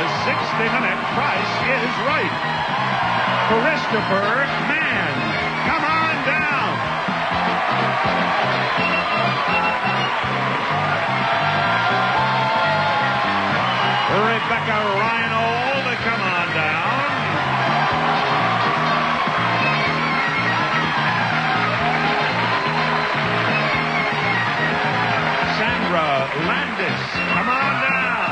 60-minute Price is Right. Christopher Mann, come on down. Rebecca Reinold, come on down. Sandra Landis, come on down.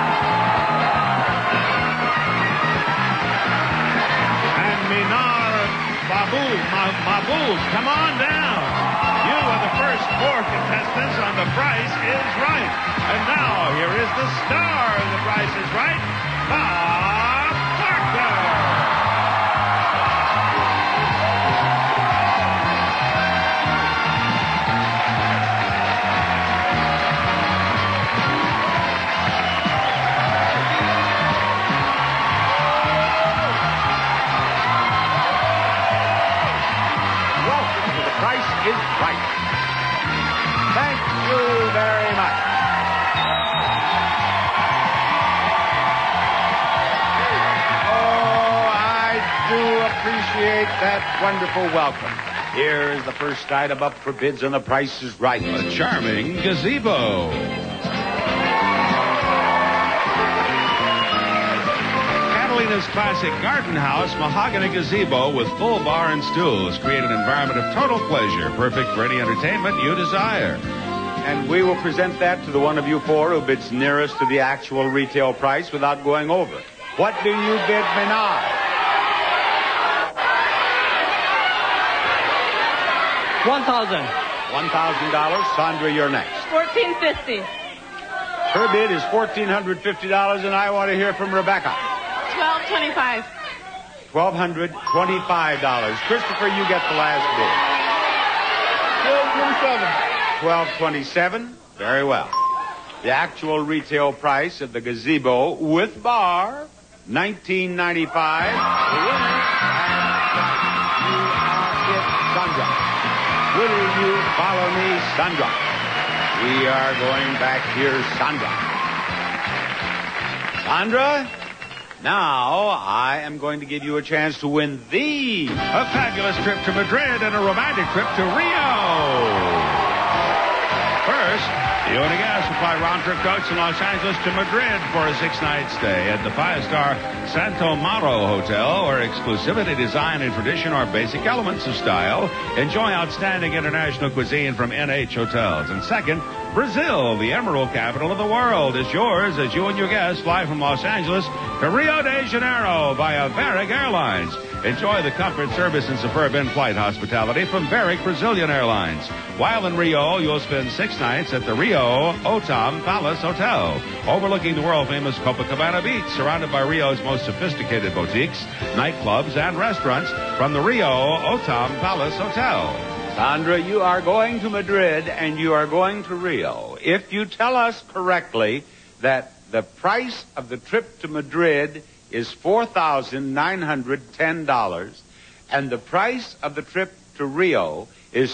And Minar Mahboub, come on down. You are the first 4 contestants on The Price is Right. And now, here is the star of The Price is Right, Bob Barker. Welcome to The Price is Right. Thank you very much. Appreciate that wonderful welcome. Here's the first item up for bids on The Price is Right. A charming gazebo. Catalina's classic garden house mahogany gazebo with full bar and stools create an environment of total pleasure, perfect for any entertainment you desire. And we will present that to the one of you 4 who bids nearest to the actual retail price without going over. What do you bid, Menard? $1,000. $1,000. Sandra, you're next. $1,450. Her bid is $1,450, and I want to hear from Rebecca. $1,225. $1,225. Christopher, you get the last bid. $1,227. Very well. The actual retail price of the gazebo with bar, $19.95. The winner, you are it, Sandra. Will you follow me, Sandra? We are going back here, Sandra. Sandra, now I am going to give you a chance to win a fabulous trip to Madrid and a romantic trip to Rio. First, the Una Gas Supply round-trip coach from Los Angeles to Madrid for a 6-night stay at the 5-star Santo Mauro Hotel, where exclusivity, design, and tradition are basic elements of style. Enjoy outstanding international cuisine from NH Hotels. And second, Brazil, the emerald capital of the world, is yours as you and your guests fly from Los Angeles to Rio de Janeiro via Varig Airlines. Enjoy the comfort, service, and superb in-flight hospitality from Varig Brazilian Airlines. While in Rio, you'll spend 6 nights at the Rio Otam Palace Hotel, overlooking the world-famous Copacabana Beach, surrounded by Rio's most sophisticated boutiques, nightclubs, and restaurants from the Rio Otam Palace Hotel. Sandra, you are going to Madrid and you are going to Rio. If you tell us correctly that the price of the trip to Madrid is $4,910 and the price of the trip to Rio is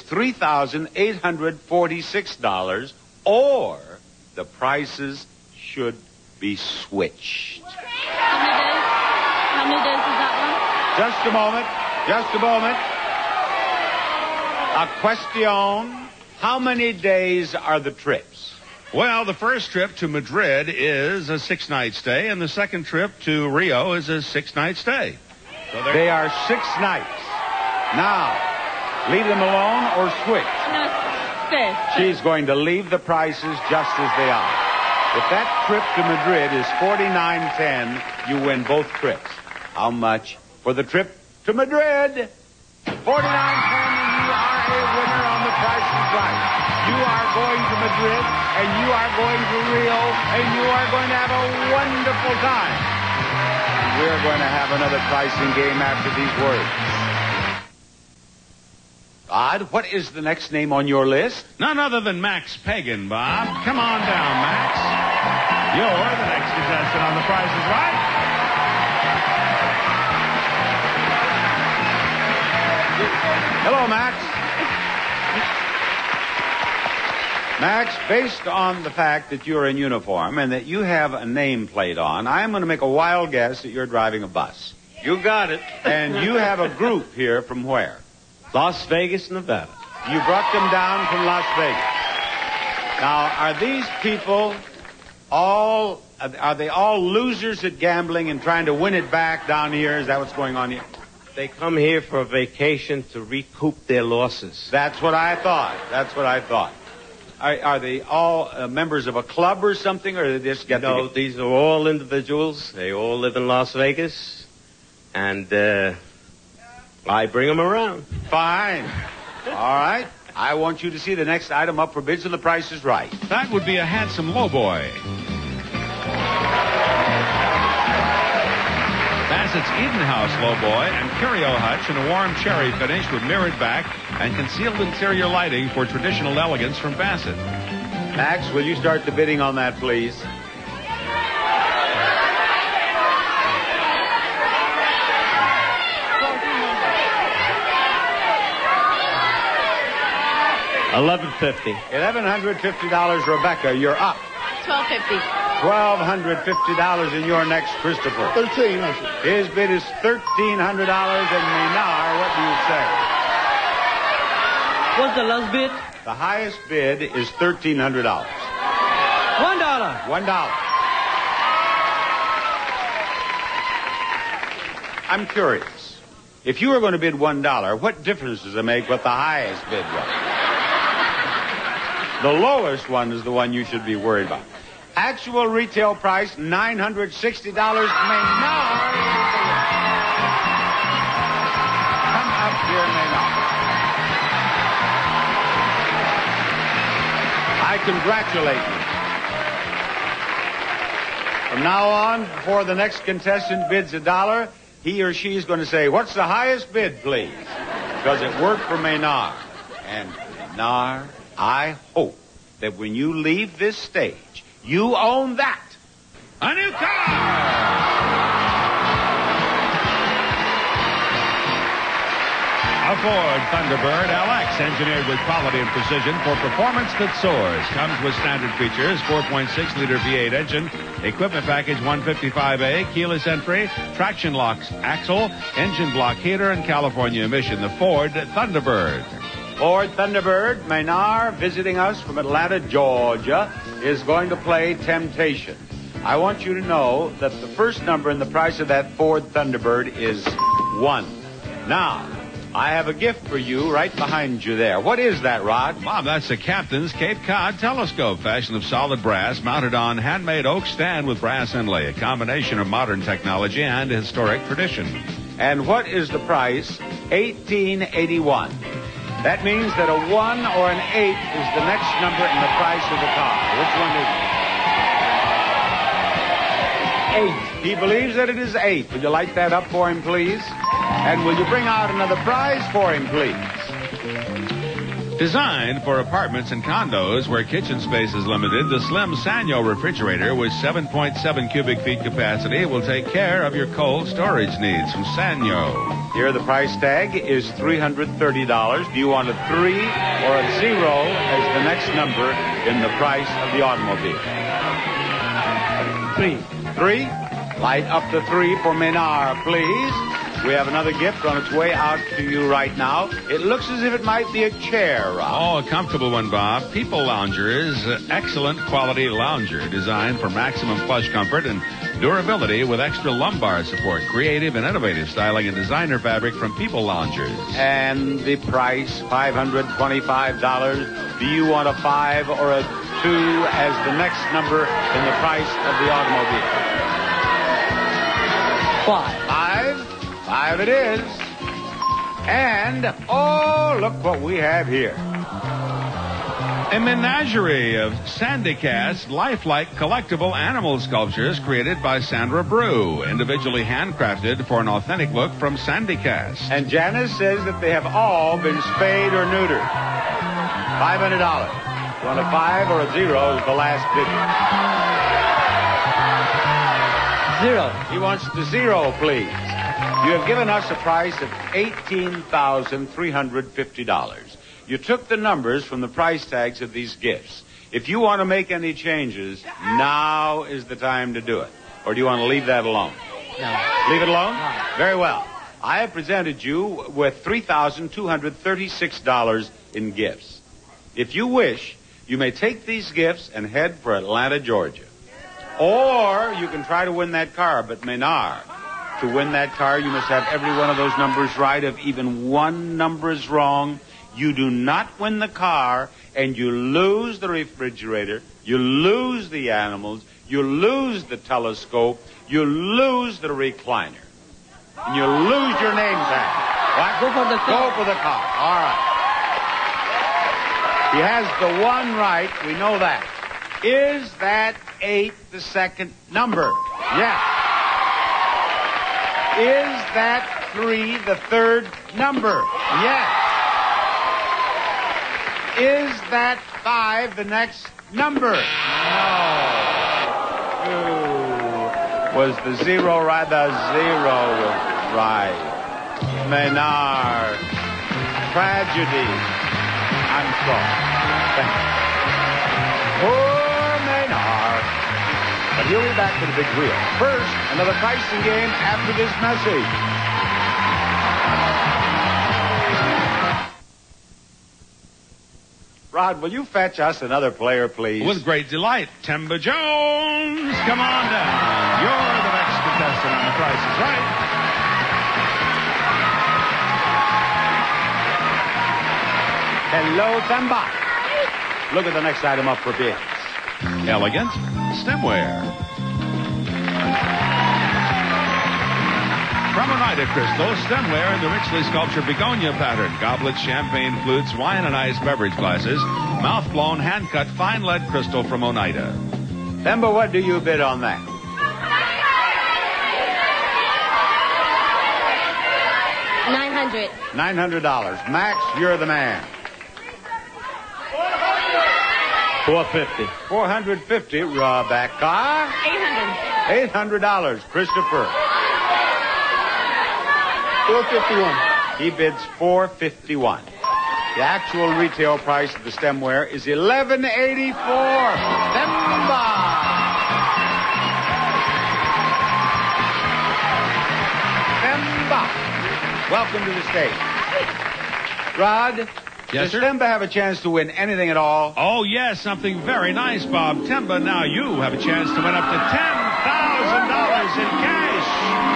$3,846, or the prices should be switched. How many days is that one? Just a moment. A question. How many days are the trips? Well, the first trip to Madrid is a 6-night stay, and the second trip to Rio is a 6-night stay. So they are 6 nights. Now, leave them alone or switch? No, stay. She's going to leave the prices just as they are. If that trip to Madrid is $49.10, you win both trips. How much for the trip to Madrid? $49.10, and you are a winner on The Price is Right. You are going to Madrid, and you are going to Rio, and you are going to have a wonderful time. We're going to have another pricing game after these words. Odd, what is the next name on your list? None other than Max Pagan, Bob. Come on down, Max. You're the next contestant on The Price is Right. Hello, Max. Max, based on the fact that you're in uniform and that you have a nameplate on, I'm going to make a wild guess that you're driving a bus. You got it. And you have a group here from where? Las Vegas, Nevada. You brought them down from Las Vegas. Now, are these people are they all losers at gambling and trying to win it back down here? Is that what's going on here? They come here for a vacation to recoup their losses. That's what I thought. Are they all members of a club or something, or they just get together? No, these are all individuals. They all live in Las Vegas. And, I bring them around. Fine. All right. I want you to see the next item up for bids, and the price is right. That would be a handsome lowboy. Bassett's Eden House lowboy and curio hutch in a warm cherry finish with mirrored back and concealed interior lighting for traditional elegance from Bassett. Max, will you start the bidding on that, please? $1,150. $1,150, Rebecca. You're up. $1,250. $1,250 in your next, Christopher. $1,300. His bid is $1,300, and Maynard, what do you say? What's the last bid? The highest bid is $1,300. $1. $1. I'm curious. If you were going to bid $1, what difference does it make what the highest bid was? The lowest one is the one you should be worried about. Actual retail price, $960. Maynard. Come up here, Maynard. I congratulate you. From now on, before the next contestant bids $1, he or she is going to say, "What's the highest bid, please?" Because it worked for Maynard. And Maynard, I hope that when you leave this stage, you own that. A new car! A Ford Thunderbird LX, engineered with quality and precision for performance that soars. Comes with standard features, 4.6-liter V8 engine, equipment package 155A, keyless entry, traction locks, axle, engine block heater, and California emission. The Ford Thunderbird. Ford Thunderbird, Maynard, visiting us from Atlanta, Georgia, is going to play Temptation. I want you to know that the first number in the price of that Ford Thunderbird is 1. Now, I have a gift for you right behind you there. What is that, Rod? Bob, that's the Captain's Cape Cod telescope, fashioned of solid brass, mounted on handmade oak stand with brass inlay, a combination of modern technology and historic tradition. And what is the price? $18.81. That means that a 1 or an 8 is the next number in the price of the car. Which one is it? 8. He believes that it is 8. Will you light that up for him, please? And will you bring out another prize for him, please? Designed for apartments and condos where kitchen space is limited, the slim Sanyo refrigerator with 7.7 cubic feet capacity will take care of your cold storage needs from Sanyo. Here, the price tag is $330. Do you want a 3 or a 0 as the next number in the price of the automobile? 3. Light up the 3 for Maynard, please. We have another gift on its way out to you right now. It looks as if it might be a chair, Rob. Oh, a comfortable one, Bob. People Lounger is an excellent quality lounger designed for maximum plush comfort and durability with extra lumbar support. Creative and innovative styling and designer fabric from People Loungers. And the price, $525. Do you want a 5 or a 2 as the next number in the price of the automobile? 5. 5 it is. And, oh, look what we have here. A menagerie of Sandycast lifelike collectible animal sculptures created by Sandra Brew, individually handcrafted for an authentic look from Sandycast. And Janice says that they have all been spayed or neutered. $500. You want a 5 or a 0 is the last digit. 0. He wants the 0, please. You have given us a price of $18,350. You took the numbers from the price tags of these gifts. If you want to make any changes, now is the time to do it. Or do you want to leave that alone? No. Leave it alone? No. Very well. I have presented you with $3,236 in gifts. If you wish, you may take these gifts and head for Atlanta, Georgia. Or you can try to win that car, but Menard, to win that car, you must have every one of those numbers right. If even one number is wrong, you do not win the car, and you lose the refrigerator, you lose the animals, you lose the telescope, you lose the recliner, and you lose your name tag. What? Go for the car. Go for the car. All right. He has the one right. We know that. Is that 8 the second number? Yes. Is that 3 the third number? Yes. Is that 5 the next number? No. Ooh. Was the zero right? The zero was right. Menard. Tragedy. I'm sorry. Poor Menard. But he'll be back to the big wheel. First, another pricing game after this message. Rod, will you fetch us another player, please? With great delight, Temba Jones, come on down. You're the next contestant on The Price is Right. Hello, Temba. Look at the next item up for bids. Elegant stemware. From Oneida Crystal, stemware in the richly sculptured begonia pattern. Goblets, champagne flutes, wine and ice beverage glasses. Mouth-blown, hand-cut, fine lead crystal from Oneida. Temba, what do you bid on that? $900. $900. Max, you're the man. $450. $450. Rebecca. $800. $800. Christopher. $451. He bids $451. The actual retail price of the stemware is $11.84. Temba. Temba. Welcome to the stage. Rod, Yes, does sir? Temba have a chance to win anything at all? Oh, yes, something very nice, Bob. Temba, now you have a chance to win up to $10,000 in cash.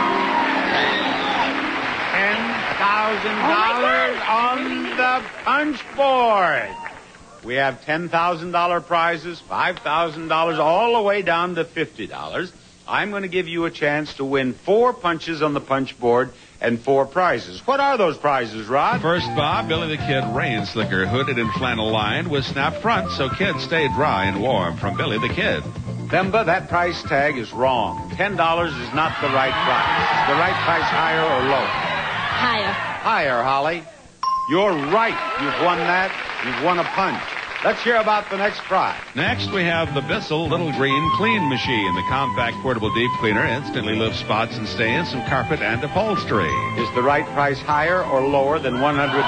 $10,000 on the punch board. We have $10,000 prizes, $5,000, all the way down to $50. I'm going to give you a chance to win 4 punches on the punch board and 4 prizes. What are those prizes, Rod? First, Bob, Billy the Kid rain slicker, hooded and flannel lined with snap front so kids stay dry and warm from Billy the Kid. Temba, that price tag is wrong. $10 is not the right price. Is the right price higher or lower? Higher. Higher, Holly. You're right. You've won that. You've won a punch. Let's hear about the next prize. Next, we have the Bissell Little Green Clean Machine. The compact portable deep cleaner instantly lifts spots and stains from carpet and upholstery. Is the right price higher or lower than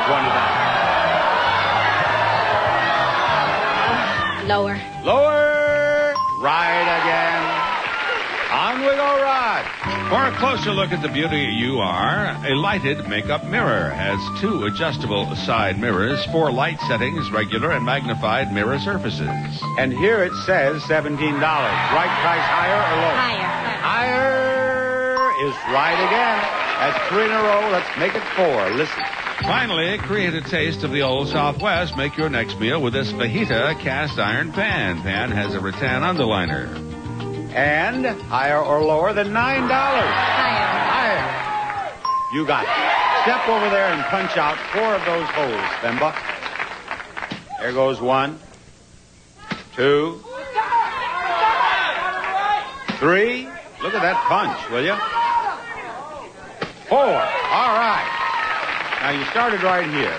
$120? Lower. Lower. Right again. On we go, Rod. For a closer look at the beauty you are, a lighted makeup mirror has 2 adjustable side mirrors, 4 light settings, regular and magnified mirror surfaces. And here it says $17. Right price higher or lower? Higher. Higher is right again. That's 3 in a row. Let's make it 4. Listen. Finally, create a taste of the old Southwest. Make your next meal with this fajita cast iron pan. Pan has a rattan underliner. And higher or lower than $9? Higher. Higher. You got it. Step over there and punch out 4 of those holes, Themba. There goes 1, 2, 3. Look at that punch, will you? 4. All right. Now you started right here.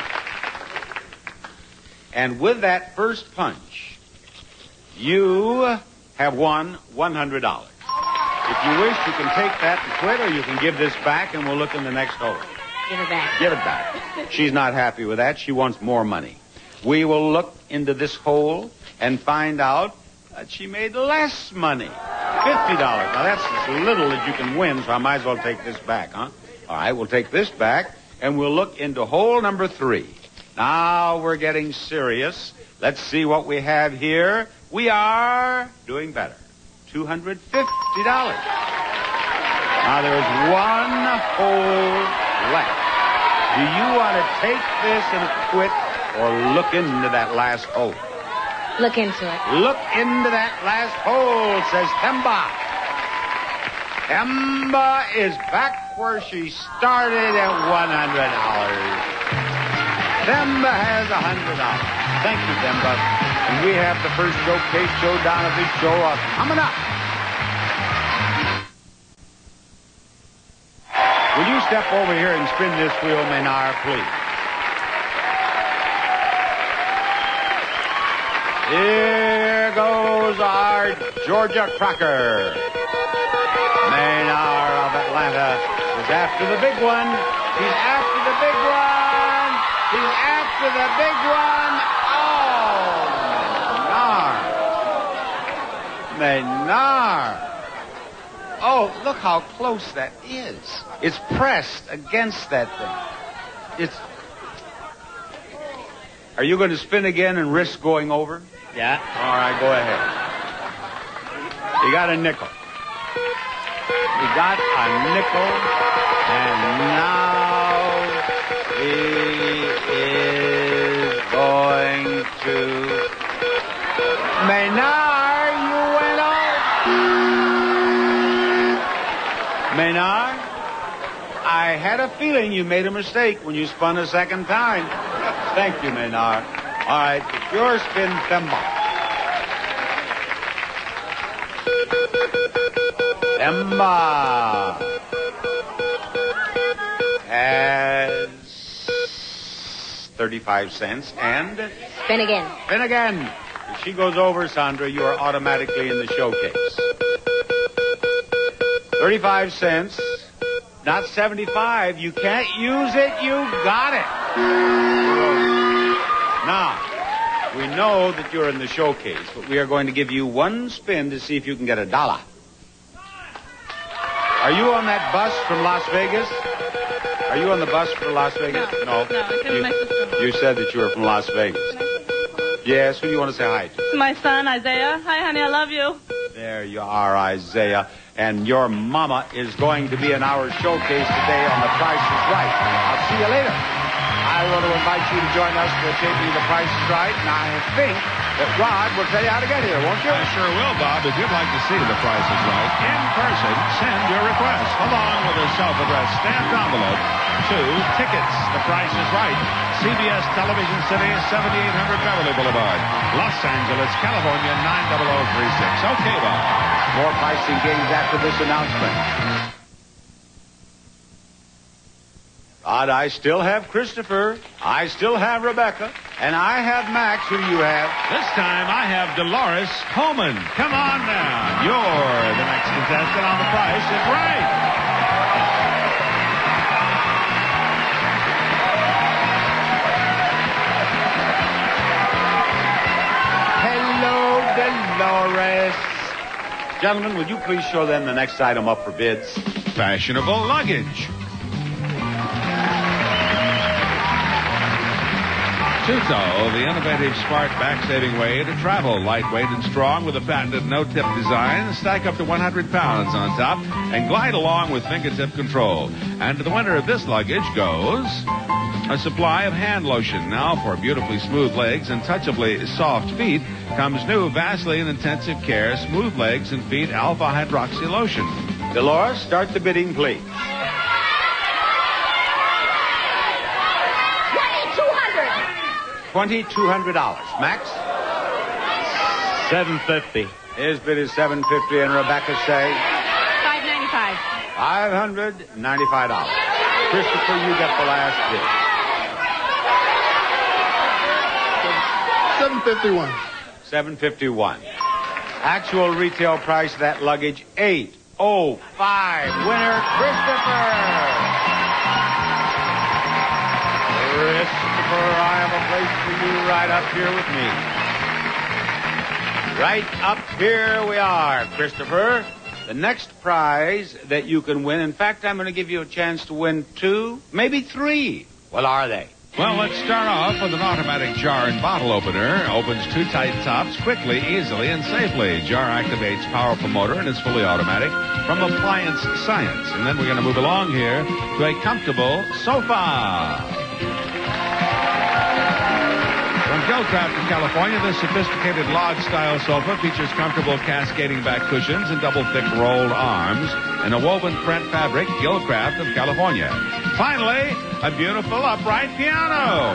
And with that first punch, you have won $100. If you wish, you can take that and quit, or you can give this back, and we'll look in the next hole. Give it back. Give it back. She's not happy with that. She wants more money. we will look into this hole and find out that she made less money. $50. Now, that's as little as you can win, so I might as well take this back, huh? All right, we'll take this back, and we'll look into hole number 3. Now we're getting serious. Let's see what we have here. We are doing better. $250. Now, there's one hole left. Do you want to take this and quit or look into that last hole? Look into it. Look into that last hole, says Themba. Themba is back where she started at $100. Themba has $100. Thank you, Themba. And we have the first showcase showdown of this show coming up. Will you step over here and spin this wheel, Maynard, please? Here goes our Georgia Crocker. Maynard of Atlanta is after the big one. He's after the big one. He's after the big one. Oh, Maynard. Oh, look how close that is. It's pressed against that thing. Are you going to spin again and risk going over? Yeah. All right, go ahead. You got a nickel. You got a nickel, and now he is going to... Maynard, you went off. Maynard, I had a feeling you made a mistake when you spun a second time. Thank you, Maynard. All right, it's your spin, Themba. Themba has 35 cents and... Spin again. Spin again. If she goes over, Sandra, you are automatically in the showcase. 35 cents, not 75. You can't use it. You got it. Now, we know that you're in the showcase, but we are going to give you one spin to see if you can get $1. Are you on that bus from Las Vegas? Are you on the bus from Las Vegas? No. No, I came with my sister. You said that you were from Las Vegas. Yes, who do you want to say hi to? To my son, Isaiah. Hi, honey, I love you. There you are, Isaiah. And your mama is going to be in our showcase today on The Price is Right. I'll see you later. I want to invite you to join us for taping The Price is Right, and I think that Rod will tell you how to get here, won't you? I sure will, Bob. If you'd like to see The Price is Right in person, send your request along with a self-addressed stamped envelope to Tickets, The Price is Right, CBS Television City, 7800 Beverly Boulevard, Los Angeles, California, 90036. Okay, Bob. More pricing games after this announcement. Rod, I still have Christopher. I still have Rebecca. And I have Max. Who do you have? This time I have Dolores Coleman. Come on now. You're the next contestant on The Price is Right. Hello, Dolores. Gentlemen, would you please show them the next item up for bids? Fashionable luggage. Tuto, the innovative, smart, back-saving way to travel. Lightweight and strong with a patented no-tip design. Stack up to 100 pounds on top and glide along with fingertip control. And to the winner of this luggage goes a supply of hand lotion. Now for beautifully smooth legs and touchably soft feet comes new Vaseline Intensive Care Smooth Legs and Feet Alpha Hydroxy Lotion. Dolores, start the bidding, please. $2,200. Max? $750. His bid is $750, and Rebecca say $595. $595. Christopher, you get the last bid. $751. $751. Actual retail price of that luggage, $805. Winner, Christopher. Christopher, I have a place for you right up here with me. Right up here we are, Christopher. The next prize that you can win, in fact, I'm going to give you a chance to win 2, maybe 3. What are they? Well, let's start off with an automatic jar and bottle opener. Opens 2 tight tops quickly, easily, and safely. Jar activates powerful motor and is fully automatic from Appliance Science. And then we're going to move along here to a comfortable sofa. From Gilcraft in California, this sophisticated log-style sofa features comfortable cascading back cushions and double-thick rolled arms and a woven print fabric, Gilcraft of California. Finally, a beautiful upright piano.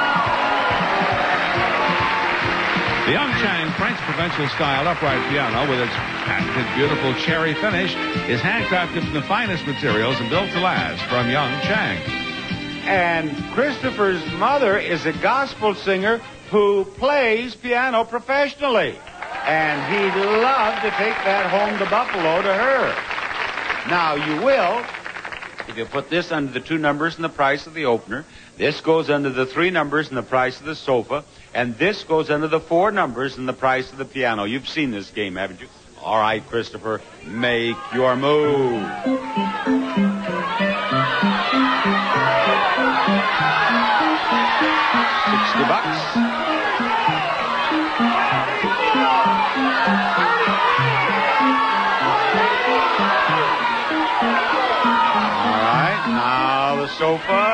The Youngchang French provincial style upright piano with its patented beautiful cherry finish is handcrafted from the finest materials and built to last from Youngchang. And Christopher's mother is a gospel singer who plays piano professionally. And he'd love to take that home to Buffalo to her. Now, you will, if you put this under the 2 numbers and the price of the opener, this goes under the 3 numbers and the price of the sofa, and this goes under the 4 numbers and the price of the piano. You've seen this game, haven't you? All right, Christopher, make your move. $60. All right, now the sofa.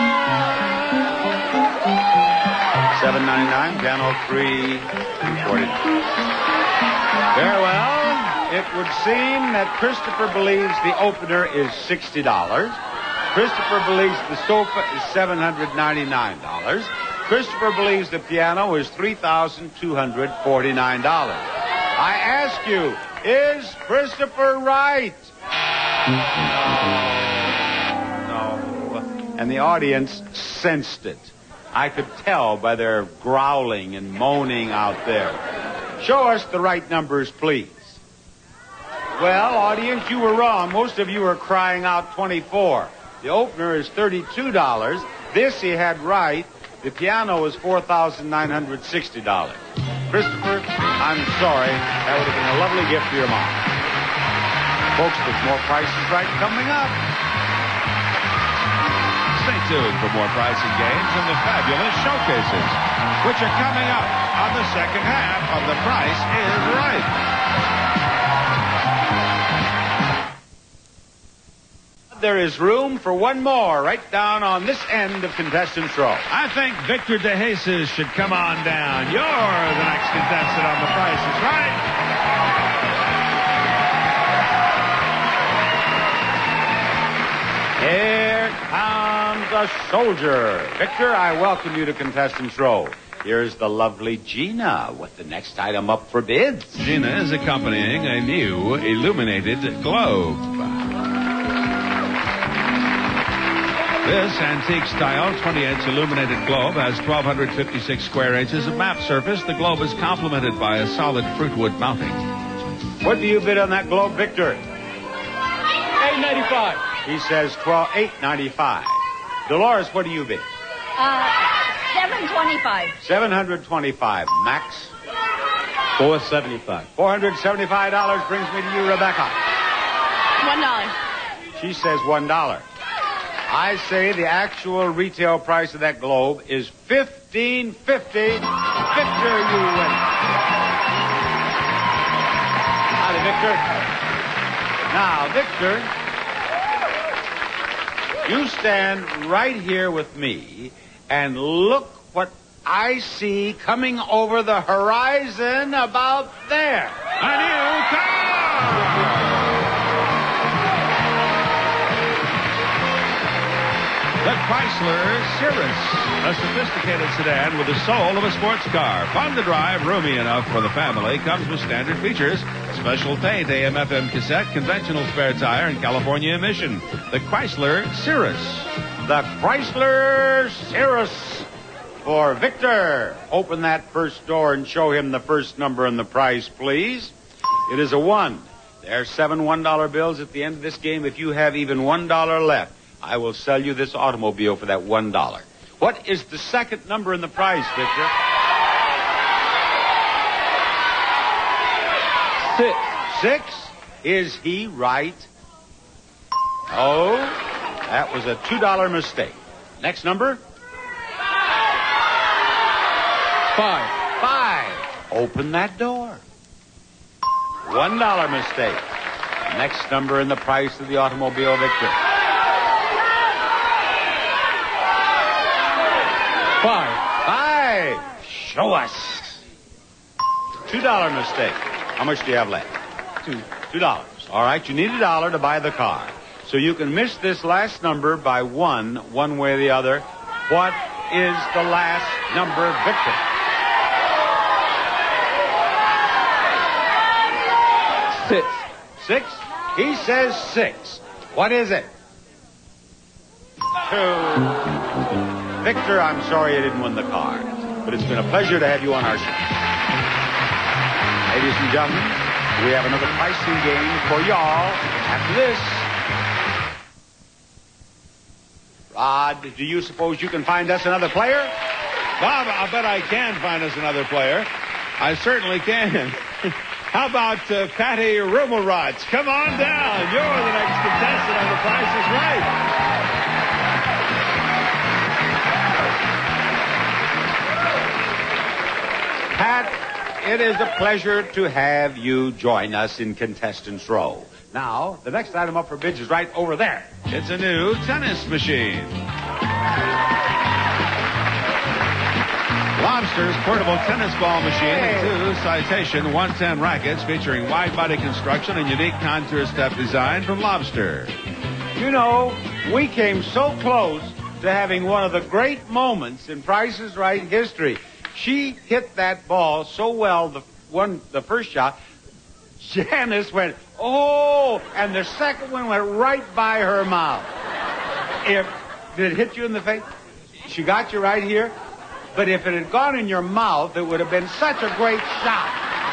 $7.99, piano $3.49. Very well. It would seem that Christopher believes the opener is $60. Christopher believes the sofa is $799. Christopher believes the piano is $3,249. I ask you, is Christopher right? No. And the audience sensed it. I could tell by their growling and moaning out there. Show us the right numbers, please. Well, audience, you were wrong. Most of you are crying out 24. The opener is $32. This he had right. The piano is $4,960. Christopher, I'm sorry. That would have been a lovely gift for your mom. Folks, there's more Price is Right coming up. Stay tuned for more pricing games and the fabulous showcases, which are coming up on the second half of The Price is Right. There is room for one more right down on this end of contestants' row. I think Victor DeJesus should come on down. You're the next contestant on The Price is Right. Here comes a soldier. Victor, I welcome you to contestants' row. Here's the lovely Gina with the next item up for bids. Gina is accompanying a new illuminated globe. This antique-style 20-inch illuminated globe has 1,256 square inches of map surface. The globe is complemented by a solid fruitwood mounting. What do you bid on that globe, Victor? $8.95. He says $8.95. Dolores, what do you bid? $7.25. $725. Max? $475. $475 brings me to you, Rebecca. $1. She says $1. I say the actual retail price of that globe is $15.50. Victor, you win. Howdy, Victor. Now, Victor, you stand right here with me and look what I see coming over the horizon about there. A new car! The Chrysler Cirrus, a sophisticated sedan with the soul of a sports car. Fun to drive, roomy enough for the family. Comes with standard features. Special paint, AM/FM cassette, conventional spare tire, and California emission. The Chrysler Cirrus. The Chrysler Cirrus for Victor. Open that first door and show him the first number in the price, please. It is a 1. There are 7 $1 bills at the end of this game. If you have even $1 left, I will sell you this automobile for that $1. What is the second number in the prize, Victor? 6. 6. Is he right? Oh, that was a $2 mistake. Next number? 5. 5. Open that door. $1 mistake. Next number in the price of the automobile, Victor. 5. 5. Show us. $2 mistake. How much do you have left? 2. $2. All right, you need $1 to buy the car. So you can miss this last number by one way or the other. What is the last number, Victor? 6. 6? He says 6. What is it? 2. Victor, I'm sorry you didn't win the car, but it's been a pleasure to have you on our show. Ladies and gentlemen, we have another pricing game for y'all after this. Rod, do you suppose you can find us another player? Bob, I'll bet I can find us another player. I certainly can. How about Patty Rumelrotz? Come on down. You're the next contestant on The Price is Right. Pat, it is a pleasure to have you join us in Contestants Row. Now, the next item up for bids is right over there. It's a new tennis machine. Lobster's portable tennis ball machine and 2 Citation 110 rackets featuring wide body construction and unique contour step design from Lobster. You know, we came so close to having one of the great moments in Price is Right history. She hit that ball so well, the first shot, Janice went, oh, and the second one went right by her mouth. Did it hit you in the face? She got you right here. But if it had gone in your mouth, it would have been such a great shot.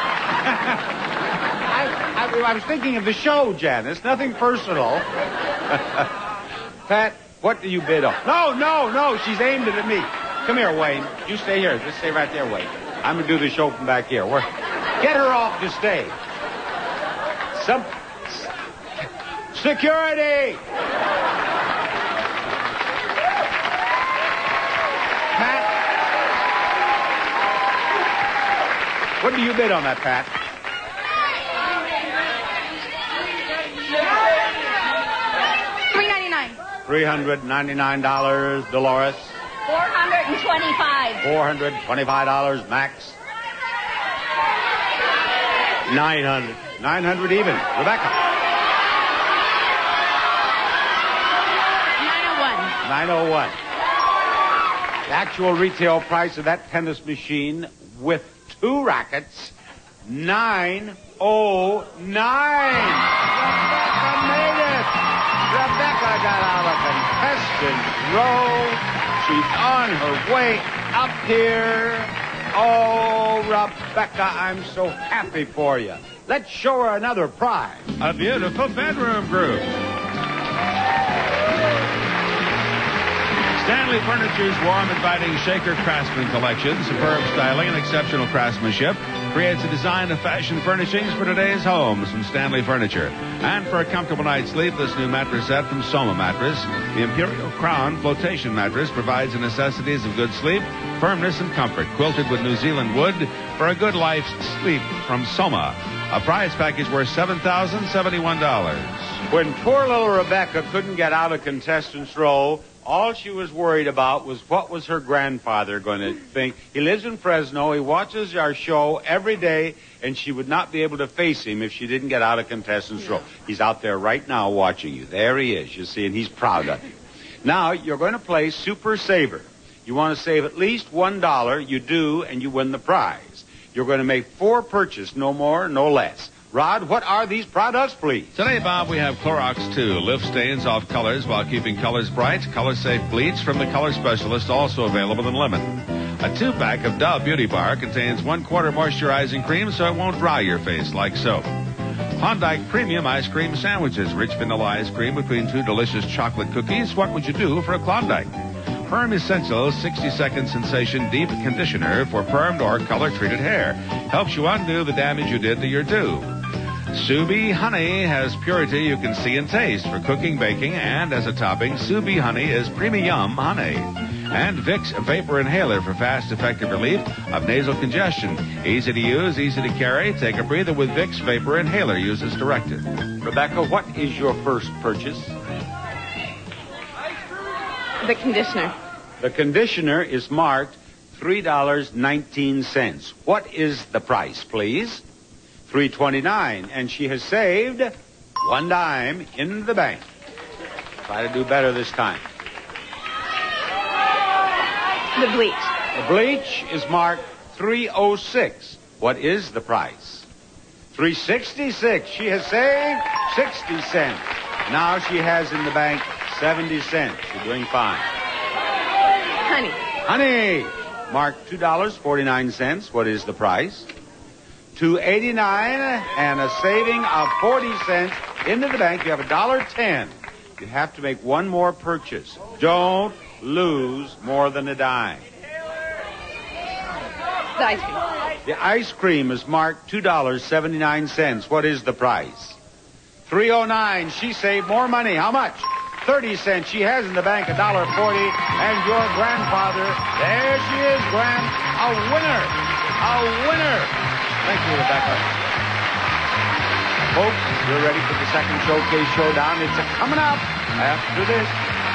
I was thinking of the show, Janice. Nothing personal. Pat, what do you bid on? No. She's aimed it at me. Come here, Wayne. You stay here. Just stay right there, Wayne. I'm going to do the show from back here. Get her off the stage. Security! Pat, what do you bid on that, Pat? $399. Dolores? $425. $425. Max? $900. $900 even. Rebecca? 901. $901. The actual retail price of that tennis machine with 2 rackets, $909. Rebecca made it. Rebecca got out of contestant row. She's on her way up here. Oh, Rebecca, I'm so happy for you. Let's show her another prize. A beautiful bedroom group. Stanley Furniture's warm, inviting Shaker Craftsman collection, superb styling and exceptional craftsmanship, creates a design of fashion furnishings for today's homes from Stanley Furniture. And for a comfortable night's sleep, this new mattress set from Soma Mattress, the Imperial Crown Flotation Mattress, provides the necessities of good sleep, firmness, and comfort, quilted with New Zealand wood for a good night's sleep from Soma. A prize package worth $7,071. When poor little Rebecca couldn't get out of contestants row, all she was worried about was what was her grandfather going to think. He lives in Fresno. He watches our show every day, and she would not be able to face him if she didn't get out of contestants row. He's out there right now watching you. There he is, you see, and he's proud of you. Now, you're going to play Super Saver. You want to save at least $1. You do, and you win the prize. You're going to make 4 purchases, no more, no less. Rod, what are these products, please? Today, Bob, we have Clorox 2. Lift stains off colors while keeping colors bright. Color-safe bleach from the color specialist, also available in lemon. A 2-pack of Dove Beauty Bar contains 1/4 moisturizing cream so it won't dry your face like soap. Klondike Premium Ice Cream Sandwiches. Rich vanilla ice cream between 2 delicious chocolate cookies. What would you do for a Klondike? Perm Essentials 60-second sensation deep conditioner for permed or color-treated hair. Helps you undo the damage you did to your do. Subi Honey has purity you can see and taste for cooking, baking, and as a topping, Subi Honey is premium honey. And Vicks Vapor Inhaler for fast, effective relief of nasal congestion. Easy to use, easy to carry. Take a breather with Vicks Vapor Inhaler. Use as directed. Rebecca, what is your first purchase? The conditioner. The conditioner is marked $3.19. What is the price, please? $3.29, and she has saved one dime in the bank. Try to do better this time. The bleach. The bleach is marked $3.06. What is the price? $3.66. She has saved 60 cents. Now she has in the bank 70 cents. You're doing fine. Honey. Honey, marked $2.49. What is the price? $2.89 and a saving of 40 cents into the bank. You have $1.10. You have to make one more purchase. Don't lose more than a dime. The ice cream. The ice cream is marked $2.79. What is the price? $3.09. She saved more money. How much? 30 cents. She has in the bank $1.40. And your grandfather, there she is, a winner. A winner. Thank you, Rebecca. Folks, you're ready for the second Showcase Showdown. It's coming up after this.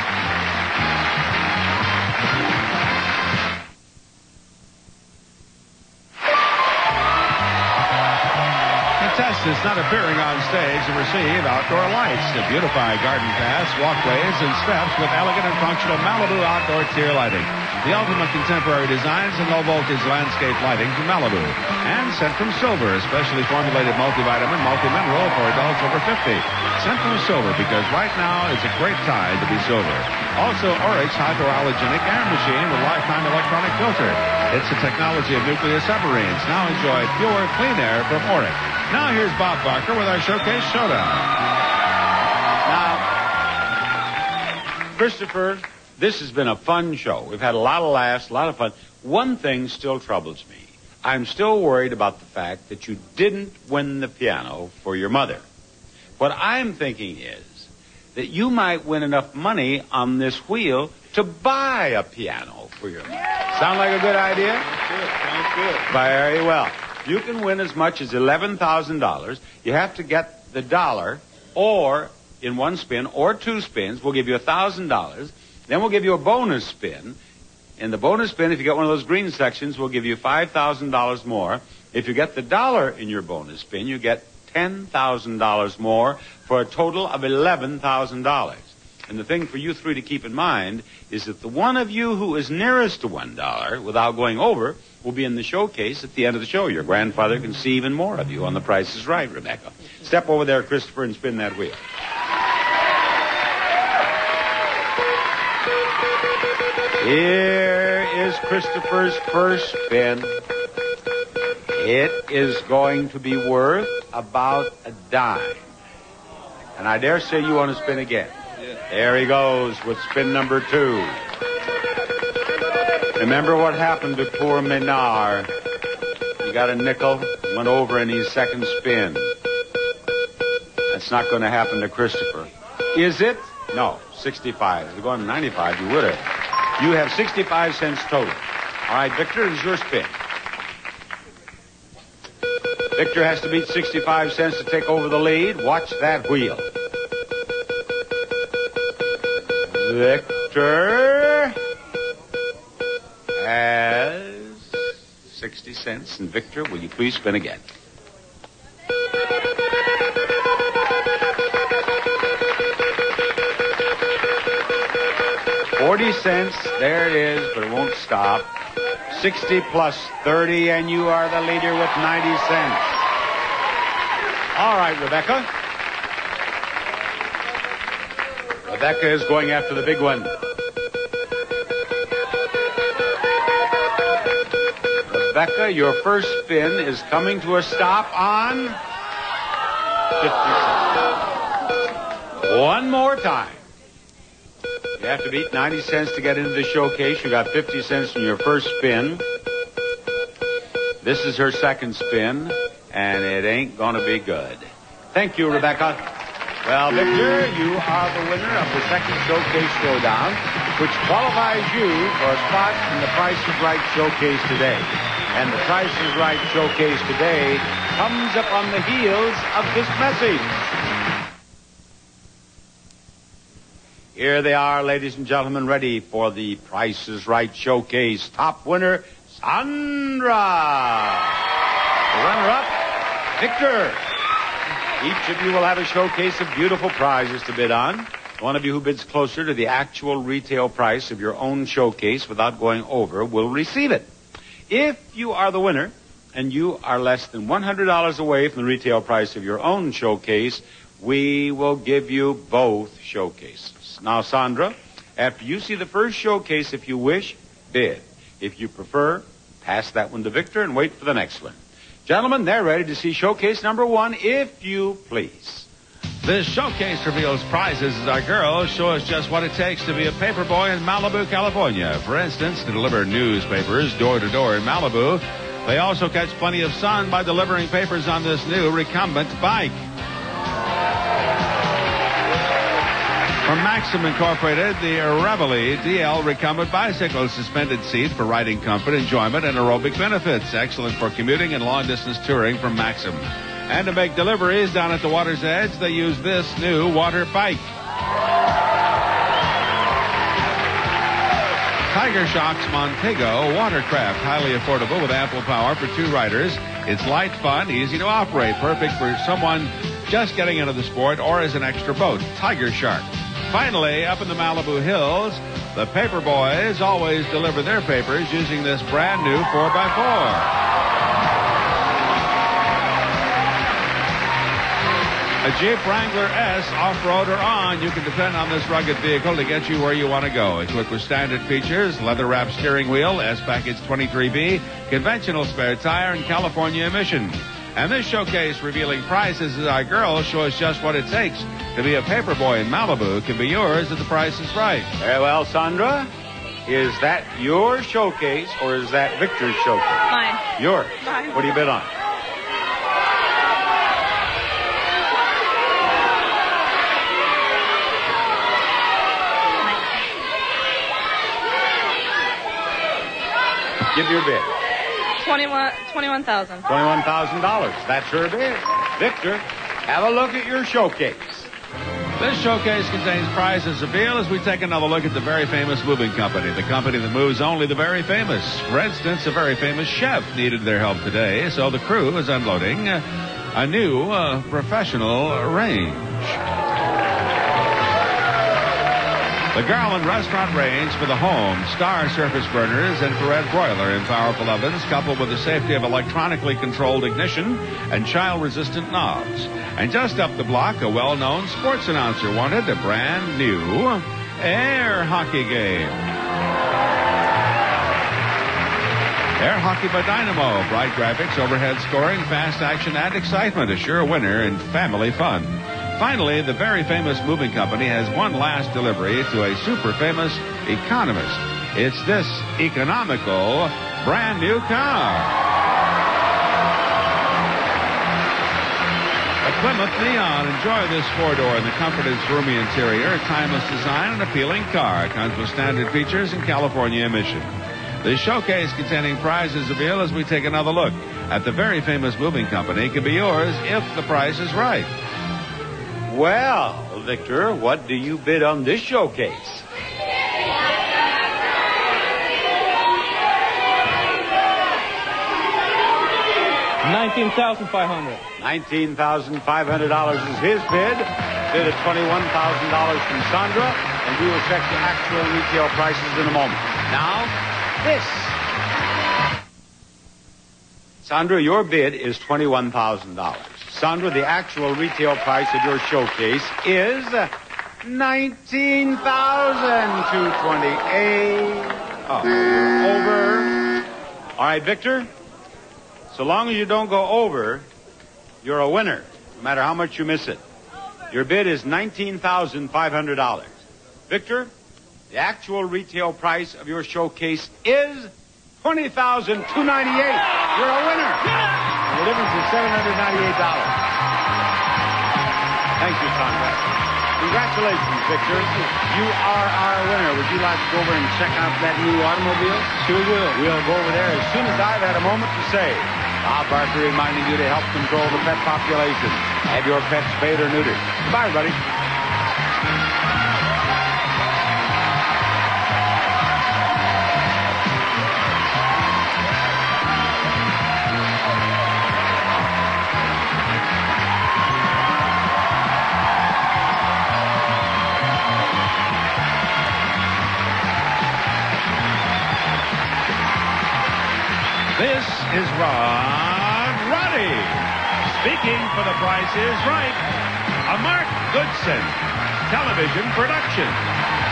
Contestants not appearing on stage to receive outdoor lights to beautify garden paths, walkways, and steps with elegant and functional Malibu outdoor tier lighting. The ultimate contemporary designs and low-voltage landscape lighting from Malibu. And Centrum Silver, a specially formulated multivitamin, multi-mineral for adults over 50. Centrum Silver, because right now is a great time to be silver. Also, Oryx hypoallergenic air machine with lifetime electronic filter. It's the technology of nuclear submarines. Now enjoy pure, clean air from Oryx. Now here's Bob Barker with our Showcase Showdown. Now, Christopher, this has been a fun show. We've had a lot of laughs, a lot of fun. One thing still troubles me. I'm still worried about the fact that you didn't win the piano for your mother. What I'm thinking is that you might win enough money on this wheel to buy a piano for your mother. Sound like a good idea? Sounds good. Very well. You can win as much as $11,000. You have to get the dollar, or in one spin, or two spins. We'll give you $1,000. Then we'll give you a bonus spin. In the bonus spin, if you get one of those green sections, we'll give you $5,000 more. If you get the dollar in your bonus spin, you get $10,000 more for a total of $11,000. And the thing for you three to keep in mind is that the one of you who is nearest to $1 without going over will be in the showcase at the end of the show. Your grandfather can see even more of you on The Price is Right, Rebecca. Step over there, Christopher, and spin that wheel. Here is Christopher's first spin. It is going to be worth about a dime. And I dare say you want to spin again. There he goes with spin number 2. Remember what happened to poor Menard. He got a nickel, went over in his second spin. That's not going to happen to Christopher. Is it? No, 65. If you're going to 95, you would have. You have 65 cents total. All right, Victor, it is your spin. Victor has to beat 65 cents to take over the lead. Watch that wheel. Victor has 60 cents. And Victor, will you please spin again? $0.40. There it is, but it won't stop. 60 plus 30, and you are the leader with 90 cents. All right, Rebecca. Rebecca is going after the big one. Rebecca, your first spin is coming to a stop on 50 cents. One more time. You have to beat 90 cents to get into the showcase. You got 50 cents in your first spin. This is her second spin, and it ain't going to be good. Thank you, Rebecca. Well, Victor, you are the winner of the second Showcase Showdown, which qualifies you for a spot in the Price is Right Showcase today. And the Price is Right Showcase today comes up on the heels of this message. Here they are, ladies and gentlemen, ready for the Price is Right Showcase. Top winner, Sandra. The runner-up, Victor. Each of you will have a showcase of beautiful prizes to bid on. One of you who bids closer to the actual retail price of your own showcase without going over will receive it. If you are the winner and you are less than $100 away from the retail price of your own showcase, we will give you both showcases. Now, Sandra, after you see the first showcase, if you wish, bid. If you prefer, pass that one to Victor and wait for the next one. Gentlemen, they're ready to see showcase number one, if you please. This showcase reveals prizes as our girls show us just what it takes to be a paper boy in Malibu, California. For instance, to deliver newspapers door to door in Malibu. They also catch plenty of sun by delivering papers on this new recumbent bike. From Maxim Incorporated, the Reveille DL recumbent bicycle, suspended seat for riding comfort, enjoyment, and aerobic benefits. Excellent for commuting and long-distance touring from Maxim. And to make deliveries down at the water's edge, they use this new water bike. Tiger Shock's Montego watercraft, highly affordable with ample power for two riders. It's light, fun, easy to operate, perfect for someone just getting into the sport or as an extra boat. Tiger Shark. Finally, up in the Malibu Hills, the paper boys always deliver their papers using this brand new 4x4. A Jeep Wrangler S, off-road or on, you can depend on this rugged vehicle to get you where you want to go. Equipped with standard features, leather-wrapped steering wheel, S-Package 23B, conventional spare tire, and California emission. And this showcase revealing prizes as our girls show us just what it takes to be a paper boy in Malibu can be yours if the price is right. Very well, Sandra. Is that your showcase or is that Victor's showcase? Mine. Yours. Mine. What do you bid on? Give your bid. $21,000. $21,000. That's her bid. Victor, have a look at your showcase. This showcase contains prizes revealed as we take another look at the very famous moving company, the company that moves only the very famous. For instance, a very famous chef needed their help today, so the crew is unloading a new professional range. The Garland Restaurant Range for the home, Star surface burners, infrared broiler in powerful ovens, coupled with the safety of electronically controlled ignition and child-resistant knobs. And just up the block, a well-known sports announcer wanted a brand new air hockey game. Air Hockey by Dynamo, bright graphics, overhead scoring, fast action, and excitement. A sure winner and family fun. Finally, the very famous moving company has one last delivery to a super famous economist. It's this economical brand new car. A Plymouth Neon. Enjoy this four-door in the comfort of its roomy interior, timeless design, and appealing car. Comes with standard features and California emission. The showcase containing prizes revealed as we take another look at the very famous moving company can be yours if the price is right. Well, Victor, what do you bid on this showcase? $19,500. $19,500 is his bid. Bid at $21,000 from Sandra, and we will check the actual retail prices in a moment. Now, this. Sandra, your bid is $21,000. Sandra, the actual retail price of your showcase is $19,228. Oh, over. All right, Victor. So long as you don't go over, you're a winner, no matter how much you miss it. Your bid is $19,500. Victor, The actual retail price of your showcase is $20,298. You're a winner. The difference is $798. Thank you, Conrad. Congratulations, Victor. You are our winner. Would you like to go over and check out that new automobile? Sure will. We'll go over there as soon as I've had a moment to say. Bob Barker reminding you to help control the pet population. Have your pets spayed or neutered. Goodbye, everybody. This is Rod Roddy, speaking for The Price is Right, a Mark Goodson television production.